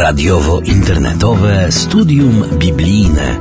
Radiowo-internetowe studium biblijne.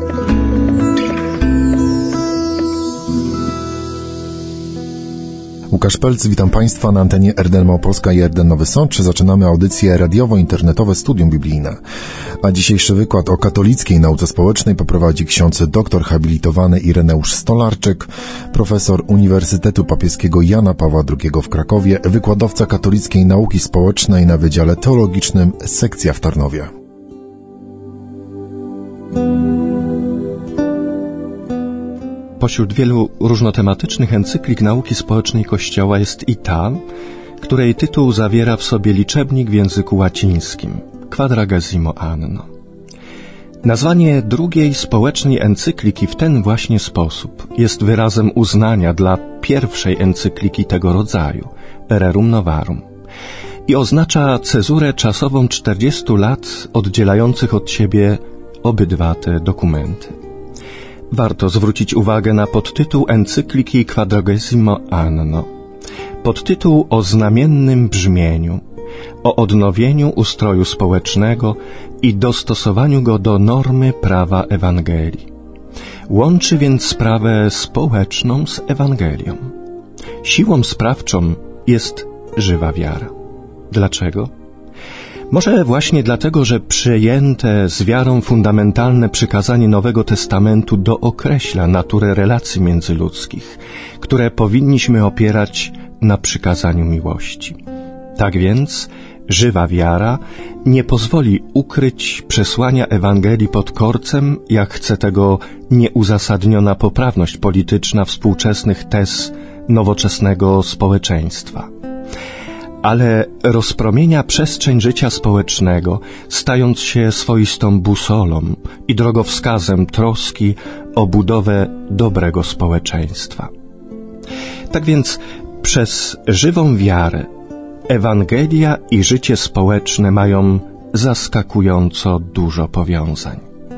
Łukasz Pelc, witam Państwa na antenie RDN Małopolska i RDN Nowy Sącz. Zaczynamy audycję radiowo-internetowe studium biblijne. A dzisiejszy wykład o katolickiej nauce społecznej poprowadzi ksiądz doktor habilitowany Ireneusz Stolarczyk, profesor Uniwersytetu Papieskiego Jana Pawła II w Krakowie, wykładowca katolickiej nauki społecznej na Wydziale Teologicznym sekcja w Tarnowie. Pośród wielu różnotematycznych encyklik nauki społecznej Kościoła jest i ta, której tytuł zawiera w sobie liczebnik w języku łacińskim Quadragesimo Anno. Nazwanie drugiej społecznej encykliki w ten właśnie sposób jest wyrazem uznania dla pierwszej encykliki tego rodzaju, Rerum Novarum, i oznacza cezurę czasową 40 lat oddzielających od siebie obydwa te dokumenty. Warto zwrócić uwagę na podtytuł encykliki Quadragesimo Anno. Podtytuł o znamiennym brzmieniu, o odnowieniu ustroju społecznego i dostosowaniu go do normy prawa Ewangelii. Łączy więc sprawę społeczną z Ewangelią. Siłą sprawczą jest żywa wiara. Dlaczego? Może właśnie dlatego, że przyjęte z wiarą fundamentalne przykazanie Nowego Testamentu dookreśla naturę relacji międzyludzkich, które powinniśmy opierać na przykazaniu miłości. Tak więc żywa wiara nie pozwoli ukryć przesłania Ewangelii pod korcem, jak chce tego nieuzasadniona poprawność polityczna współczesnych tez nowoczesnego społeczeństwa, ale rozpromienia przestrzeń życia społecznego, stając się swoistą busolą i drogowskazem troski o budowę dobrego społeczeństwa. Tak więc przez żywą wiarę Ewangelia i życie społeczne mają zaskakująco dużo powiązań.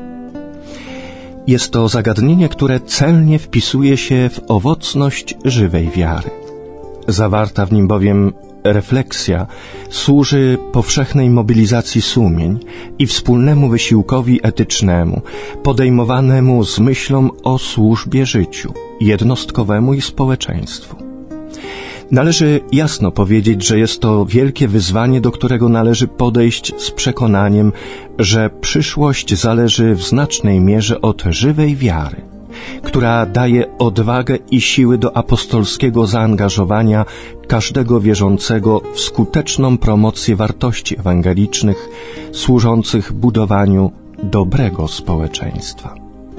Jest to zagadnienie, które celnie wpisuje się w owocność żywej wiary. Zawarta w nim bowiem refleksja służy powszechnej mobilizacji sumień i wspólnemu wysiłkowi etycznemu, podejmowanemu z myślą o służbie życiu, jednostkowemu i społeczeństwu. Należy jasno powiedzieć, że jest to wielkie wyzwanie, do którego należy podejść z przekonaniem, że przyszłość zależy w znacznej mierze od żywej wiary, która daje odwagę i siły do apostolskiego zaangażowania każdego wierzącego w skuteczną promocję wartości ewangelicznych służących budowaniu dobrego społeczeństwa.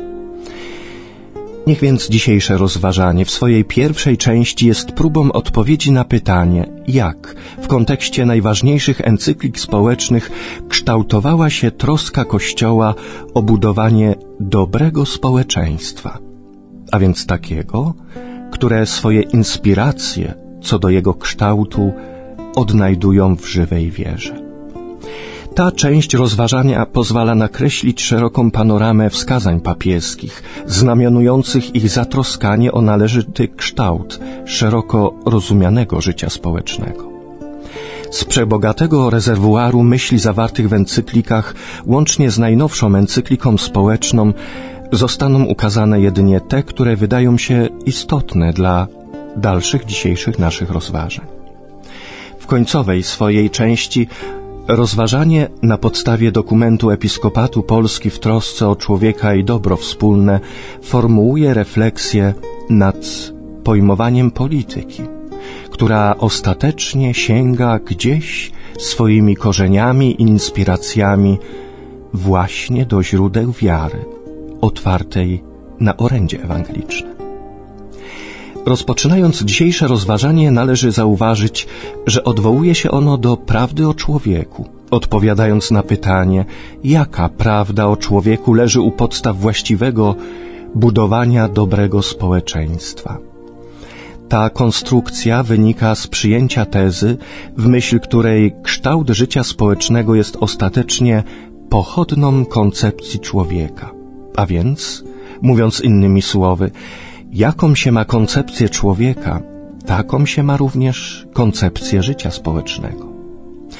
Niech więc dzisiejsze rozważanie w swojej pierwszej części jest próbą odpowiedzi na pytanie, jak w kontekście najważniejszych encyklik społecznych kształtowała się troska Kościoła o budowanie dobrego społeczeństwa, a więc takiego, które swoje inspiracje co do jego kształtu odnajdują w żywej wierze. Ta część rozważania pozwala nakreślić szeroką panoramę wskazań papieskich, znamionujących ich zatroskanie o należyty kształt szeroko rozumianego życia społecznego. Z przebogatego rezerwuaru myśli zawartych w encyklikach, łącznie z najnowszą encykliką społeczną, zostaną ukazane jedynie te, które wydają się istotne dla dalszych dzisiejszych naszych rozważań. W końcowej swojej części rozważanie na podstawie dokumentu Episkopatu Polski w trosce o człowieka i dobro wspólne formułuje refleksję nad pojmowaniem polityki, która ostatecznie sięga gdzieś swoimi korzeniami i inspiracjami właśnie do źródeł wiary, otwartej na orędzie ewangeliczne. Rozpoczynając dzisiejsze rozważanie, należy zauważyć, że odwołuje się ono do prawdy o człowieku, odpowiadając na pytanie, jaka prawda o człowieku leży u podstaw właściwego budowania dobrego społeczeństwa. Ta konstrukcja wynika z przyjęcia tezy, w myśl której kształt życia społecznego jest ostatecznie pochodną koncepcji człowieka. A więc, mówiąc innymi słowy, jaką się ma koncepcję człowieka, taką się ma również koncepcję życia społecznego.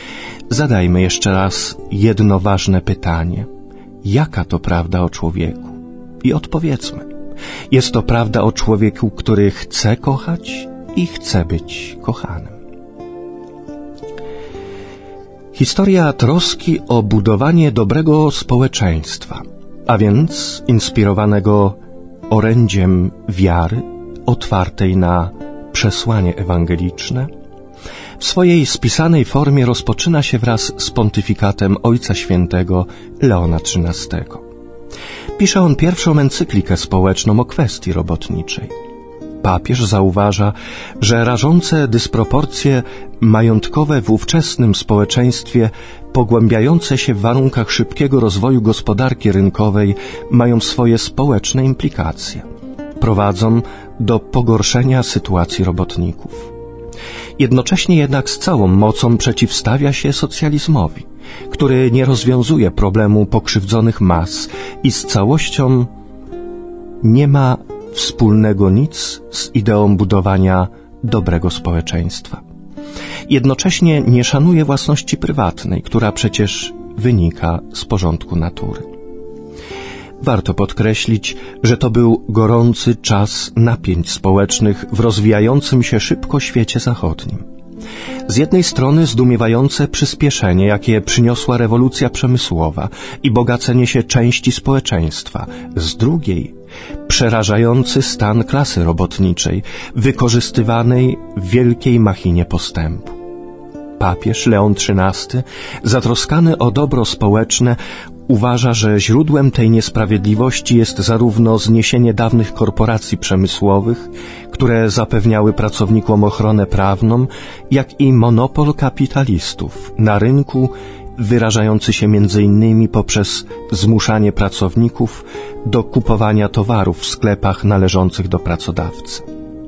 zadajmy jeszcze raz jedno ważne pytanie. Jaka to prawda o człowieku? I odpowiedzmy. Jest to prawda o człowieku, który chce kochać i chce być kochanym. Historia troski o budowanie dobrego społeczeństwa, a więc inspirowanego orędziem wiary, otwartej na przesłanie ewangeliczne, w swojej spisanej formie rozpoczyna się wraz z pontyfikatem Ojca Świętego Leona XIII. Pisze on pierwszą encyklikę społeczną o kwestii robotniczej. Papież zauważa, że rażące dysproporcje majątkowe w ówczesnym społeczeństwie, pogłębiające się w warunkach szybkiego rozwoju gospodarki rynkowej, mają swoje społeczne implikacje. Prowadzą do pogorszenia sytuacji robotników. Jednocześnie jednak z całą mocą przeciwstawia się socjalizmowi, który nie rozwiązuje problemu pokrzywdzonych mas i z całością nie ma wspólnego nic z ideą budowania dobrego społeczeństwa. Jednocześnie nie szanuje własności prywatnej, która przecież wynika z porządku natury. Warto podkreślić, że to był gorący czas napięć społecznych w rozwijającym się szybko świecie zachodnim. Z jednej strony zdumiewające przyspieszenie, jakie przyniosła rewolucja przemysłowa i bogacenie się części społeczeństwa, z drugiej przerażający stan klasy robotniczej, wykorzystywanej w wielkiej machinie postępu. Papież Leon XIII, zatroskany o dobro społeczne, uważa, że źródłem tej niesprawiedliwości jest zarówno zniesienie dawnych korporacji przemysłowych, które zapewniały pracownikom ochronę prawną, jak i monopol kapitalistów na rynku, wyrażający się m.in. poprzez zmuszanie pracowników do kupowania towarów w sklepach należących do pracodawcy.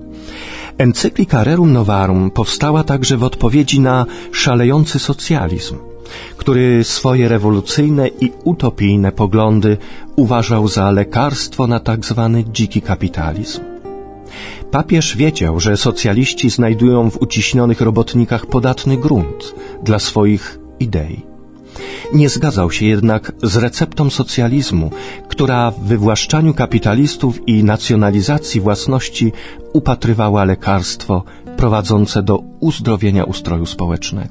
Encyklika Rerum Novarum powstała także w odpowiedzi na szalejący socjalizm, który swoje rewolucyjne i utopijne poglądy uważał za lekarstwo na tak zwany dziki kapitalizm. Papież wiedział, że socjaliści znajdują w uciśnionych robotnikach podatny grunt dla swoich idei. Nie zgadzał się jednak z receptą socjalizmu, która w wywłaszczaniu kapitalistów i nacjonalizacji własności upatrywała lekarstwo prowadzące do uzdrowienia ustroju społecznego.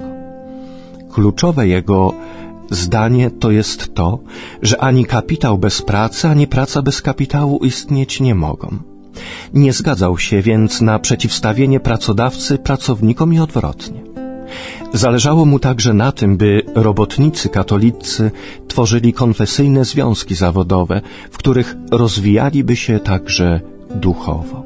Kluczowe jego zdanie to jest to, że ani kapitał bez pracy, ani praca bez kapitału istnieć nie mogą. Nie zgadzał się więc na przeciwstawienie pracodawcy pracownikom i odwrotnie. Zależało mu także na tym, by robotnicy katolicy tworzyli konfesyjne związki zawodowe, w których rozwijaliby się także duchowo.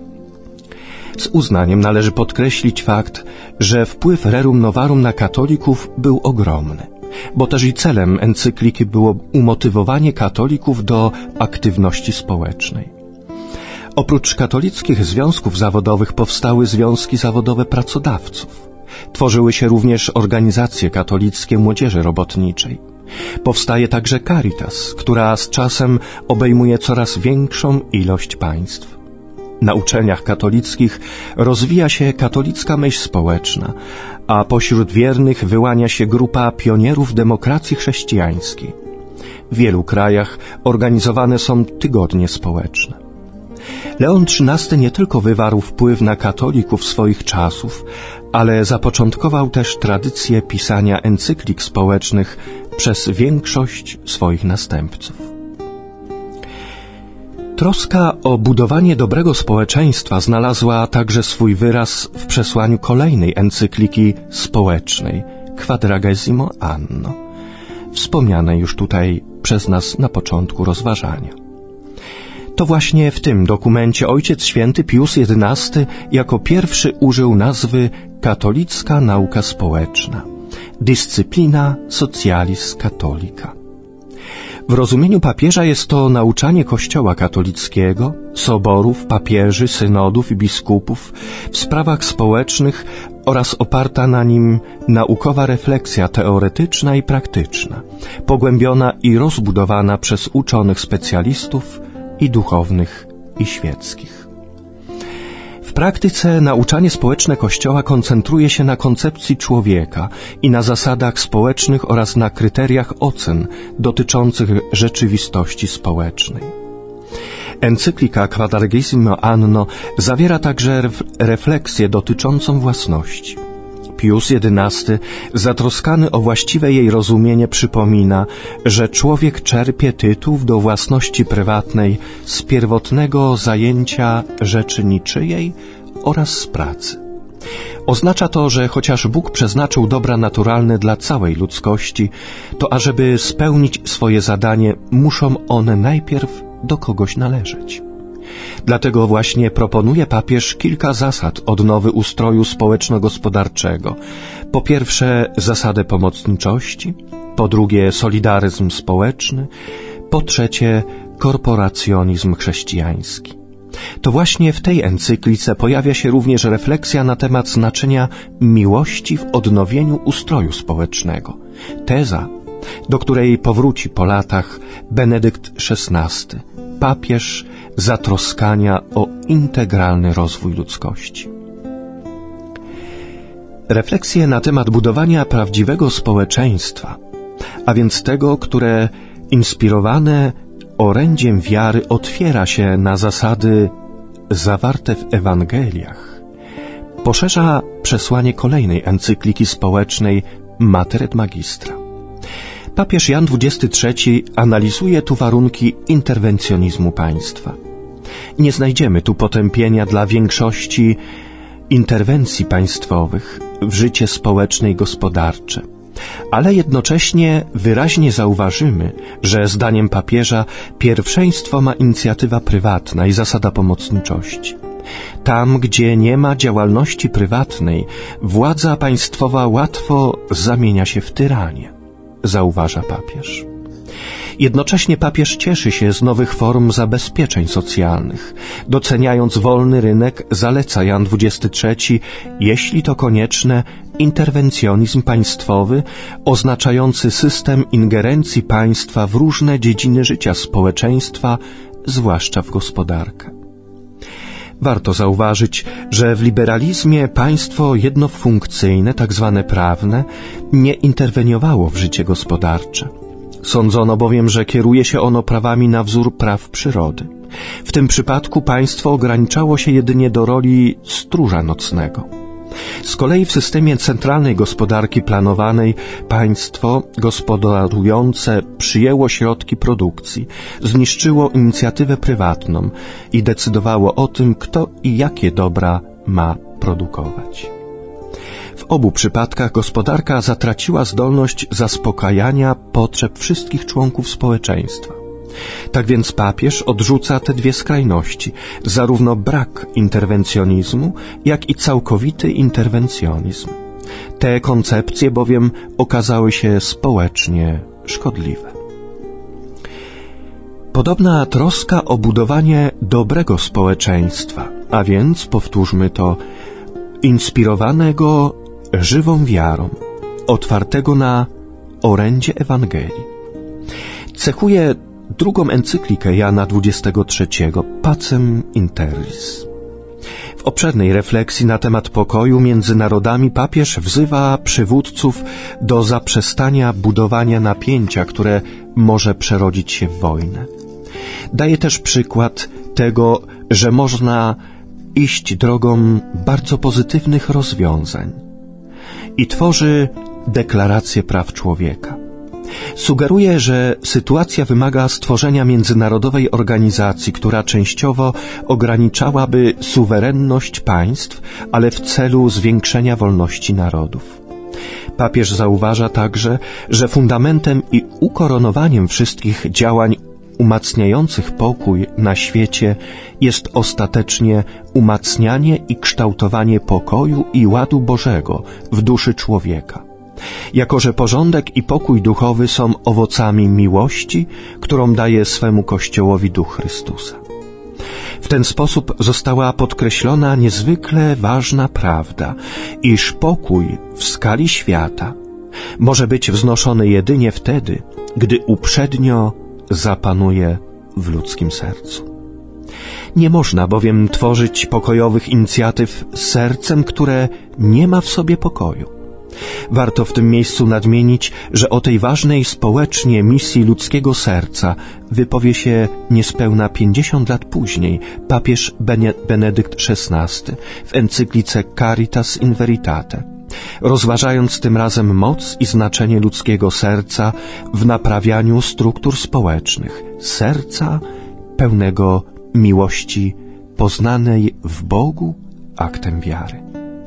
Z uznaniem należy podkreślić fakt, że wpływ Rerum Novarum na katolików był ogromny, bo też i celem encykliki było umotywowanie katolików do aktywności społecznej. Oprócz katolickich związków zawodowych powstały związki zawodowe pracodawców. Tworzyły się również organizacje katolickie młodzieży robotniczej. Powstaje także Caritas, która z czasem obejmuje coraz większą ilość państw. Na uczelniach katolickich rozwija się katolicka myśl społeczna, a pośród wiernych wyłania się grupa pionierów demokracji chrześcijańskiej. W wielu krajach organizowane są tygodnie społeczne. Leon XIII nie tylko wywarł wpływ na katolików swoich czasów, ale zapoczątkował też tradycję pisania encyklik społecznych przez większość swoich następców. Troska o budowanie dobrego społeczeństwa znalazła także swój wyraz w przesłaniu kolejnej encykliki społecznej, Quadragesimo Anno, wspomnianej już tutaj przez nas na początku rozważania. To właśnie w tym dokumencie Ojciec Święty Pius XI jako pierwszy użył nazwy katolicka nauka społeczna, Disciplina Socialis Catholica. W rozumieniu papieża jest to nauczanie Kościoła katolickiego, soborów, papieży, synodów i biskupów w sprawach społecznych oraz oparta na nim naukowa refleksja teoretyczna i praktyczna, pogłębiona i rozbudowana przez uczonych specjalistów i duchownych, i świeckich. W praktyce nauczanie społeczne Kościoła koncentruje się na koncepcji człowieka i na zasadach społecznych oraz na kryteriach ocen dotyczących rzeczywistości społecznej. Encyklika Quadragesimo Anno zawiera także refleksję dotyczącą własności. Pius XI, zatroskany o właściwe jej rozumienie, przypomina, że człowiek czerpie tytuł do własności prywatnej z pierwotnego zajęcia rzeczy niczyjej oraz z pracy. Oznacza to, że chociaż Bóg przeznaczył dobra naturalne dla całej ludzkości, to ażeby spełnić swoje zadanie, muszą one najpierw do kogoś należeć. Dlatego właśnie proponuje papież kilka zasad odnowy ustroju społeczno-gospodarczego. Po pierwsze, zasadę pomocniczości, po drugie, solidaryzm społeczny, po trzecie, korporacjonizm chrześcijański. To właśnie w tej encyklice pojawia się również refleksja na temat znaczenia miłości w odnowieniu ustroju społecznego. Teza, do której powróci po latach Benedykt XVI, papież zatroskania o integralny rozwój ludzkości. Refleksje na temat budowania prawdziwego społeczeństwa, a więc tego, które inspirowane orędziem wiary otwiera się na zasady zawarte w Ewangeliach, poszerza przesłanie kolejnej encykliki społecznej Mater et Magistra. Papież Jan XXIII analizuje tu warunki interwencjonizmu państwa. Nie znajdziemy tu potępienia dla większości interwencji państwowych w życie społeczne i gospodarcze, ale jednocześnie wyraźnie zauważymy, że zdaniem papieża pierwszeństwo ma inicjatywa prywatna i zasada pomocniczości. Tam, gdzie nie ma działalności prywatnej, władza państwowa łatwo zamienia się w tyranię, zauważa papież. Jednocześnie papież cieszy się z nowych form zabezpieczeń socjalnych. Doceniając wolny rynek, zaleca Jan XXIII, jeśli to konieczne, interwencjonizm państwowy, oznaczający system ingerencji państwa w różne dziedziny życia społeczeństwa, zwłaszcza w gospodarkę. Warto zauważyć, że w liberalizmie państwo jednofunkcyjne, tak zwane prawne, nie interweniowało w życie gospodarcze. Sądzono bowiem, że kieruje się ono prawami na wzór praw przyrody. W tym przypadku państwo ograniczało się jedynie do roli stróża nocnego. Z kolei w systemie centralnej gospodarki planowanej państwo gospodarujące przyjęło środki produkcji, zniszczyło inicjatywę prywatną i decydowało o tym, kto i jakie dobra ma produkować. W obu przypadkach gospodarka zatraciła zdolność zaspokajania potrzeb wszystkich członków społeczeństwa. Tak więc papież odrzuca te dwie skrajności, zarówno brak interwencjonizmu, jak i całkowity interwencjonizm. Te koncepcje bowiem okazały się społecznie szkodliwe. Podobna troska o budowanie dobrego społeczeństwa, a więc, powtórzmy to, inspirowanego żywą wiarą, otwartego na orędzie Ewangelii, cechuje drugą encyklikę Jana XXIII, Pacem in Terris. W obszernej refleksji na temat pokoju między narodami papież wzywa przywódców do zaprzestania budowania napięcia, które może przerodzić się w wojnę. Daje też przykład tego, że można iść drogą bardzo pozytywnych rozwiązań i tworzy deklarację praw człowieka. Sugeruje, że sytuacja wymaga stworzenia międzynarodowej organizacji, która częściowo ograniczałaby suwerenność państw, ale w celu zwiększenia wolności narodów. Papież zauważa także, że fundamentem i ukoronowaniem wszystkich działań umacniających pokój na świecie jest ostatecznie umacnianie i kształtowanie pokoju i ładu Bożego w duszy człowieka. Jako że porządek i pokój duchowy są owocami miłości, którą daje swemu Kościołowi Duch Chrystusa. W ten sposób została podkreślona niezwykle ważna prawda, iż pokój w skali świata może być wznoszony jedynie wtedy, gdy uprzednio zapanuje w ludzkim sercu. Nie można bowiem tworzyć pokojowych inicjatyw z sercem, które nie ma w sobie pokoju. Warto w tym miejscu nadmienić, że o tej ważnej społecznie misji ludzkiego serca wypowie się niespełna 50 lat później papież Benedykt XVI w encyklice Caritas in Veritate, rozważając tym razem moc i znaczenie ludzkiego serca w naprawianiu struktur społecznych, serca pełnego miłości poznanej w Bogu aktem wiary.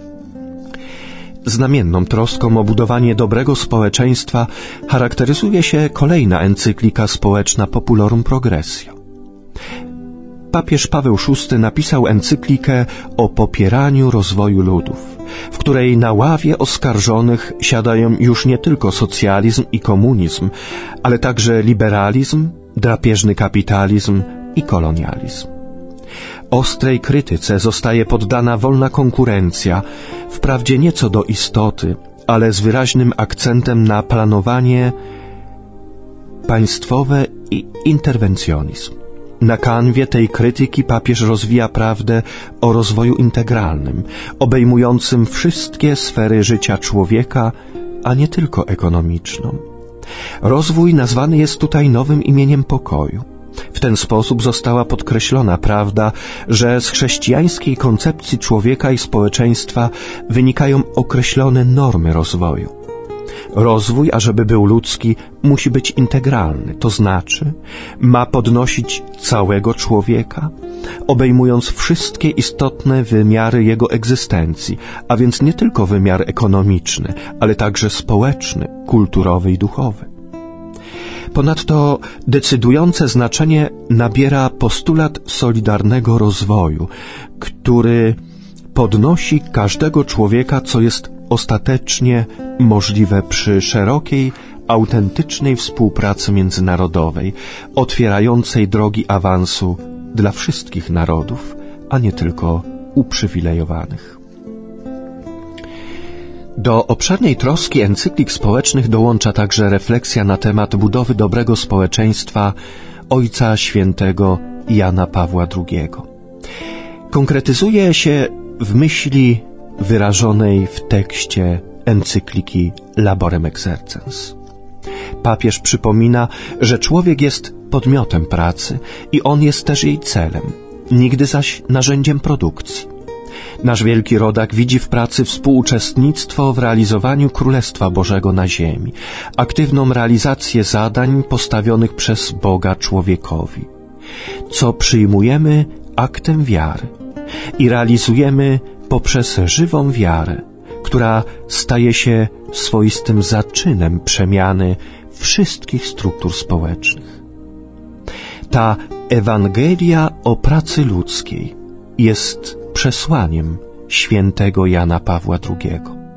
Znamienną troską o budowanie dobrego społeczeństwa charakteryzuje się kolejna encyklika społeczna Populorum Progressio. Papież Paweł VI napisał encyklikę o popieraniu rozwoju ludów, w której na ławie oskarżonych siadają już nie tylko socjalizm i komunizm, ale także liberalizm, drapieżny kapitalizm i kolonializm. Ostrej krytyce zostaje poddana wolna konkurencja, wprawdzie nie co do istoty, ale z wyraźnym akcentem na planowanie państwowe i interwencjonizm. Na kanwie tej krytyki papież rozwija prawdę o rozwoju integralnym, obejmującym wszystkie sfery życia człowieka, a nie tylko ekonomiczną. Rozwój nazwany jest tutaj nowym imieniem pokoju. W ten sposób została podkreślona prawda, że z chrześcijańskiej koncepcji człowieka i społeczeństwa wynikają określone normy rozwoju. Rozwój, ażeby był ludzki, musi być integralny, to znaczy ma podnosić całego człowieka, obejmując wszystkie istotne wymiary jego egzystencji, a więc nie tylko wymiar ekonomiczny, ale także społeczny, kulturowy i duchowy. Ponadto decydujące znaczenie nabiera postulat solidarnego rozwoju, który podnosi każdego człowieka, co jest ostatecznie możliwe przy szerokiej, autentycznej współpracy międzynarodowej, otwierającej drogi awansu dla wszystkich narodów, a nie tylko uprzywilejowanych. Do obszernej troski encyklik społecznych dołącza także refleksja na temat budowy dobrego społeczeństwa Ojca Świętego Jana Pawła II. Konkretyzuje się w myśli wyrażonej w tekście encykliki Laborem Exercens. Papież przypomina, że człowiek jest podmiotem pracy i on jest też jej celem, nigdy zaś narzędziem produkcji. Nasz wielki rodak widzi w pracy współuczestnictwo w realizowaniu Królestwa Bożego na ziemi, aktywną realizację zadań postawionych przez Boga człowiekowi, co przyjmujemy aktem wiary i realizujemy poprzez żywą wiarę, która staje się swoistym zaczynem przemiany wszystkich struktur społecznych. Ta Ewangelia o pracy ludzkiej jest przesłaniem świętego Jana Pawła II.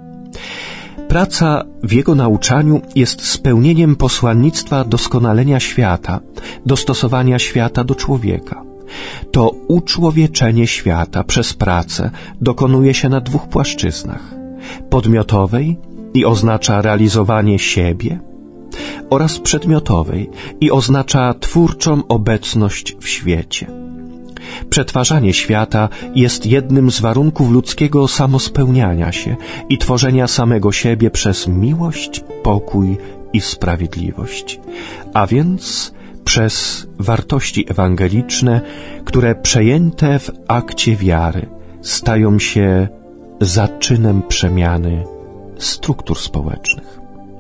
Praca w jego nauczaniu jest spełnieniem posłannictwa doskonalenia świata, dostosowania świata do człowieka. To uczłowieczenie świata przez pracę dokonuje się na dwóch płaszczyznach: podmiotowej i oznacza realizowanie siebie, oraz przedmiotowej i oznacza twórczą obecność w świecie. Przetwarzanie świata jest jednym z warunków ludzkiego samospełniania się i tworzenia samego siebie przez miłość, pokój i sprawiedliwość, a więc przez wartości ewangeliczne, które przejęte w akcie wiary stają się zaczynem przemiany struktur społecznych.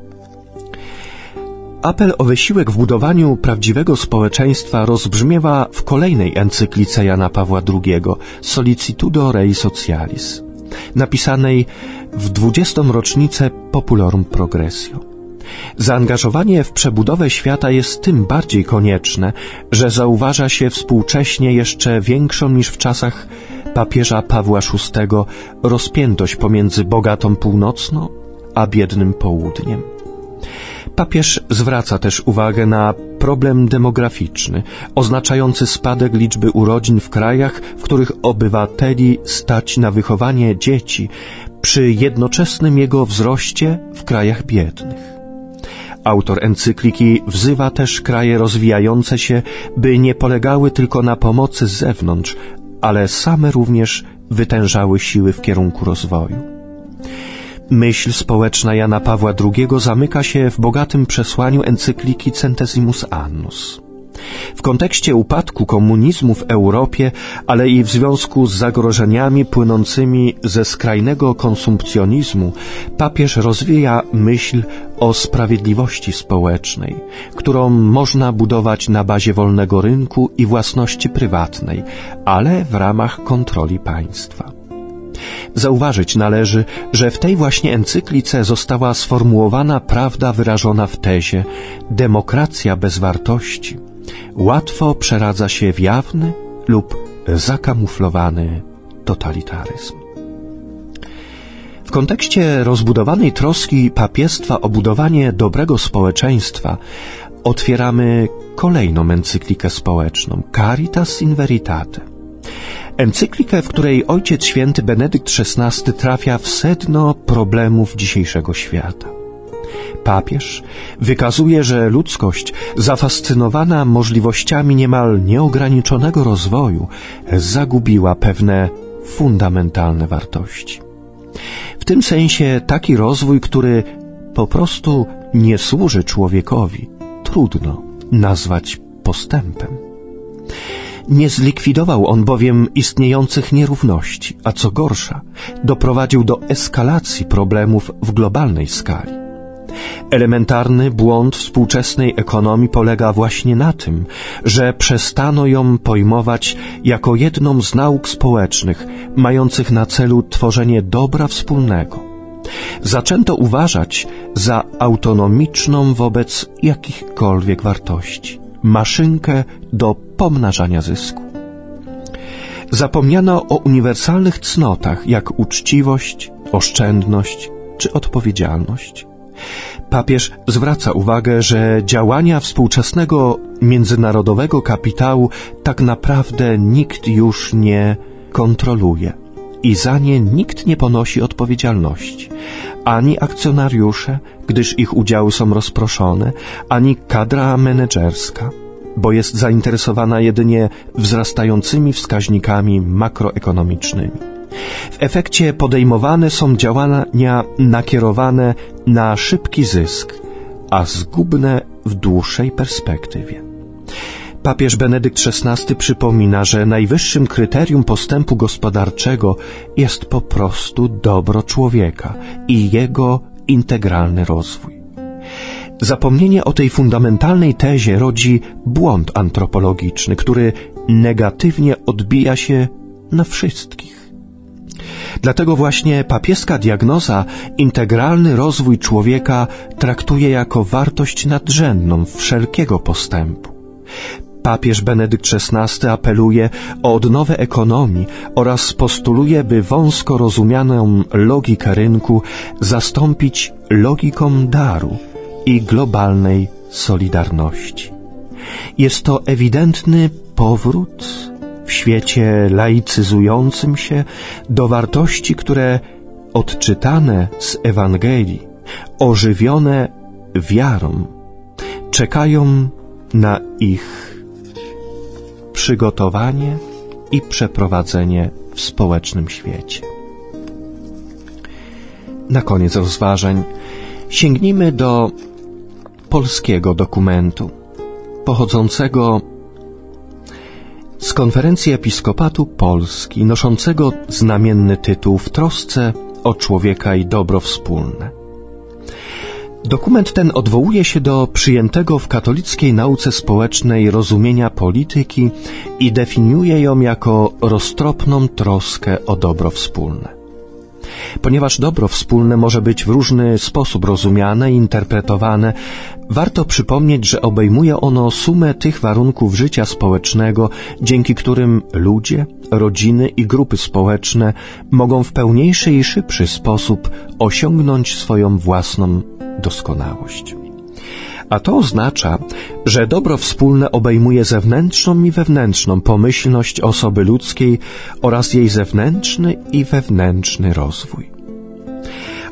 Apel o wysiłek w budowaniu prawdziwego społeczeństwa rozbrzmiewa w kolejnej encyklice Jana Pawła II, Sollicitudo Rei Socialis, napisanej w 20. rocznicę Populorum Progressio. Zaangażowanie w przebudowę świata jest tym bardziej konieczne, że zauważa się współcześnie jeszcze większą niż w czasach papieża Pawła VI rozpiętość pomiędzy bogatą północną a biednym południem. Papież zwraca też uwagę na problem demograficzny, oznaczający spadek liczby urodzin w krajach, w których obywateli stać na wychowanie dzieci, przy jednoczesnym jego wzroście w krajach biednych. Autor encykliki wzywa też kraje rozwijające się, by nie polegały tylko na pomocy z zewnątrz, ale same również wytężały siły w kierunku rozwoju. Myśl społeczna Jana Pawła II zamyka się w bogatym przesłaniu encykliki Centesimus Annus. W kontekście upadku komunizmu w Europie, ale i w związku z zagrożeniami płynącymi ze skrajnego konsumpcjonizmu, papież rozwija myśl o sprawiedliwości społecznej, którą można budować na bazie wolnego rynku i własności prywatnej, ale w ramach kontroli państwa. Zauważyć należy, że w tej właśnie encyklice została sformułowana prawda wyrażona w tezie demokracja bez wartości łatwo przeradza się w jawny lub zakamuflowany totalitaryzm. W kontekście rozbudowanej troski papiestwa o budowanie dobrego społeczeństwa otwieramy kolejną encyklikę społeczną Caritas in Veritate. Encyklikę, w której Ojciec Święty Benedykt XVI trafia w sedno problemów dzisiejszego świata. Papież wykazuje, że ludzkość, zafascynowana możliwościami niemal nieograniczonego rozwoju, zagubiła pewne fundamentalne wartości. W tym sensie taki rozwój, który po prostu nie służy człowiekowi, trudno nazwać postępem. Nie zlikwidował on bowiem istniejących nierówności, a co gorsza, doprowadził do eskalacji problemów w globalnej skali. Elementarny błąd współczesnej ekonomii polega właśnie na tym, że przestano ją pojmować jako jedną z nauk społecznych, mających na celu tworzenie dobra wspólnego. Zaczęto uważać za autonomiczną wobec jakichkolwiek wartości, maszynkę do pomnażania zysku. Zapomniano o uniwersalnych cnotach, jak uczciwość, oszczędność czy odpowiedzialność. Papież zwraca uwagę, że działania współczesnego międzynarodowego kapitału tak naprawdę nikt już nie kontroluje i za nie nikt nie ponosi odpowiedzialności. Ani akcjonariusze, gdyż ich udziały są rozproszone, ani kadra menedżerska, bo jest zainteresowana jedynie wzrastającymi wskaźnikami makroekonomicznymi. W efekcie podejmowane są działania nakierowane na szybki zysk, a zgubne w dłuższej perspektywie. Papież Benedykt XVI przypomina, że najwyższym kryterium postępu gospodarczego jest po prostu dobro człowieka i jego integralny rozwój. Zapomnienie o tej fundamentalnej tezie rodzi błąd antropologiczny, który negatywnie odbija się na wszystkich. Dlatego właśnie papieska diagnoza integralny rozwój człowieka traktuje jako wartość nadrzędną wszelkiego postępu. Papież Benedykt XVI apeluje o odnowę ekonomii oraz postuluje, by wąsko rozumianą logikę rynku zastąpić logiką daru i globalnej solidarności. Jest to ewidentny powrót w świecie laicyzującym się do wartości, które odczytane z Ewangelii, ożywione wiarą, czekają na ich przygotowanie i przeprowadzenie w społecznym świecie. Na koniec rozważań sięgnijmy do polskiego dokumentu pochodzącego z Konferencji Episkopatu Polski, noszącego znamienny tytuł W trosce o człowieka i dobro wspólne. Dokument ten odwołuje się do przyjętego w katolickiej nauce społecznej rozumienia polityki i definiuje ją jako roztropną troskę o dobro wspólne. Ponieważ dobro wspólne może być w różny sposób rozumiane i interpretowane, warto przypomnieć, że obejmuje ono sumę tych warunków życia społecznego, dzięki którym ludzie, rodziny i grupy społeczne mogą w pełniejszy i szybszy sposób osiągnąć swoją własną doskonałość. A to oznacza, że dobro wspólne obejmuje zewnętrzną i wewnętrzną pomyślność osoby ludzkiej oraz jej zewnętrzny i wewnętrzny rozwój.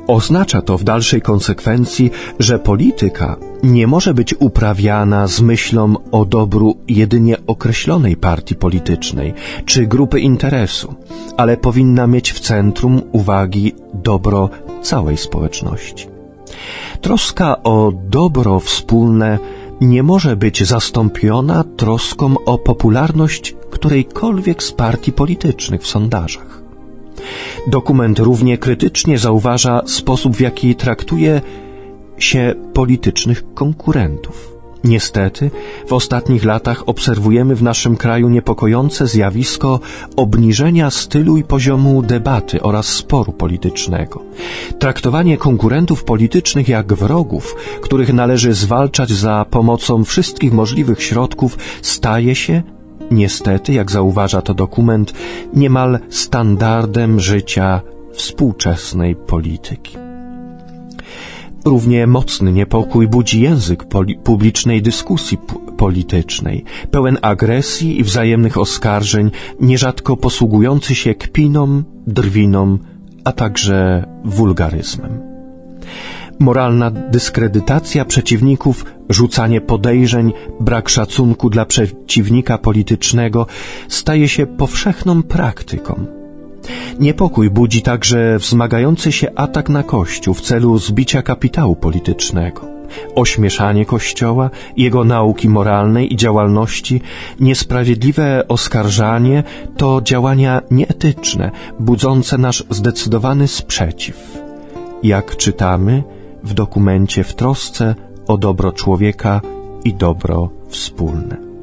Oznacza to w dalszej konsekwencji, że polityka nie może być uprawiana z myślą o dobru jedynie określonej partii politycznej czy grupy interesu, ale powinna mieć w centrum uwagi dobro całej społeczności. Troska o dobro wspólne nie może być zastąpiona troską o popularność którejkolwiek z partii politycznych w sondażach. Dokument równie krytycznie zauważa sposób, w jaki traktuje się politycznych konkurentów. Niestety, w ostatnich latach obserwujemy w naszym kraju niepokojące zjawisko obniżenia stylu i poziomu debaty oraz sporu politycznego. Traktowanie konkurentów politycznych jak wrogów, których należy zwalczać za pomocą wszystkich możliwych środków, staje się, niestety, jak zauważa to dokument, niemal standardem życia współczesnej polityki. Równie mocny niepokój budzi język publicznej dyskusji politycznej, pełen agresji i wzajemnych oskarżeń, nierzadko posługujący się kpiną, drwiną, a także wulgaryzmem. Moralna dyskredytacja przeciwników, rzucanie podejrzeń, brak szacunku dla przeciwnika politycznego staje się powszechną praktyką. Niepokój budzi także wzmagający się atak na Kościół w celu zbicia kapitału politycznego. Ośmieszanie Kościoła, jego nauki moralnej i działalności, niesprawiedliwe oskarżanie to działania nieetyczne, budzące nasz zdecydowany sprzeciw. Jak czytamy w dokumencie w trosce o dobro człowieka i dobro wspólne.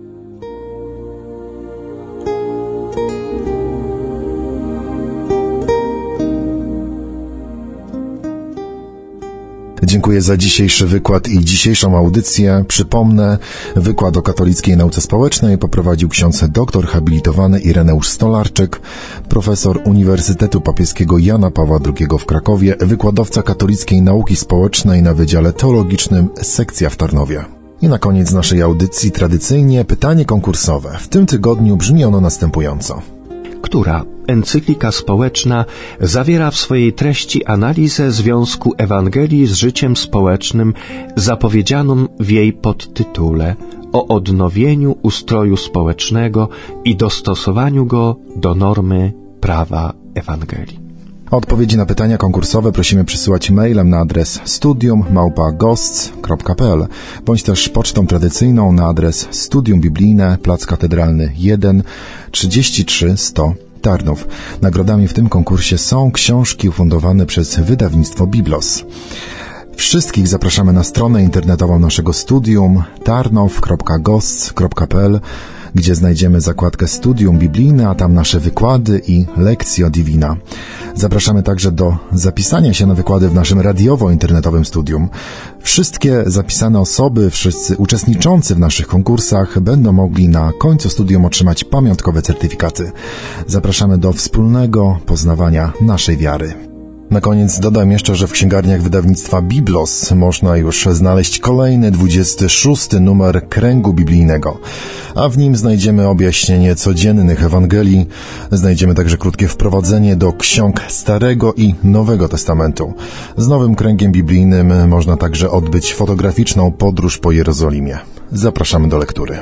Dziękuję za dzisiejszy wykład i dzisiejszą audycję. Przypomnę, wykład o katolickiej nauce społecznej poprowadził ksiądz doktor habilitowany Ireneusz Stolarczyk, profesor Uniwersytetu Papieskiego Jana Pawła II w Krakowie, wykładowca katolickiej nauki społecznej na Wydziale Teologicznym, sekcja w Tarnowie. I na koniec naszej audycji tradycyjnie pytanie konkursowe. W tym tygodniu brzmi ono następująco. Która encyklika społeczna zawiera w swojej treści analizę związku Ewangelii z życiem społecznym zapowiedzianą w jej podtytule o odnowieniu ustroju społecznego i dostosowaniu go do normy prawa Ewangelii? Odpowiedzi na pytania konkursowe prosimy przysyłać mailem na adres studium@gosts.pl bądź też pocztą tradycyjną na adres Studium Biblijne, Plac Katedralny 1, 33 100 Tarnów. Nagrodami w tym konkursie są książki ufundowane przez wydawnictwo Biblos. Wszystkich zapraszamy na stronę internetową naszego studium tarnow.gosts.pl, gdzie znajdziemy zakładkę Studium Biblijne, a tam nasze wykłady i Lectio Divina. Zapraszamy także do zapisania się na wykłady w naszym radiowo-internetowym studium. Wszystkie zapisane osoby, wszyscy uczestniczący w naszych konkursach będą mogli na końcu studium otrzymać pamiątkowe certyfikaty. Zapraszamy do wspólnego poznawania naszej wiary. Na koniec dodam jeszcze, że w księgarniach wydawnictwa Biblos można już znaleźć kolejny 26. numer Kręgu Biblijnego, a w nim znajdziemy objaśnienie codziennych Ewangelii, znajdziemy także krótkie wprowadzenie do ksiąg Starego i Nowego Testamentu. Z nowym Kręgiem Biblijnym można także odbyć fotograficzną podróż po Jerozolimie. Zapraszamy do lektury.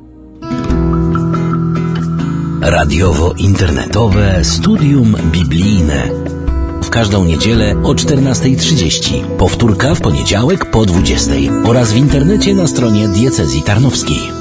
Radiowo-internetowe Studium Biblijne. W każdą niedzielę o 14:30. Powtórka w poniedziałek po 20:00 oraz w internecie na stronie diecezji tarnowskiej.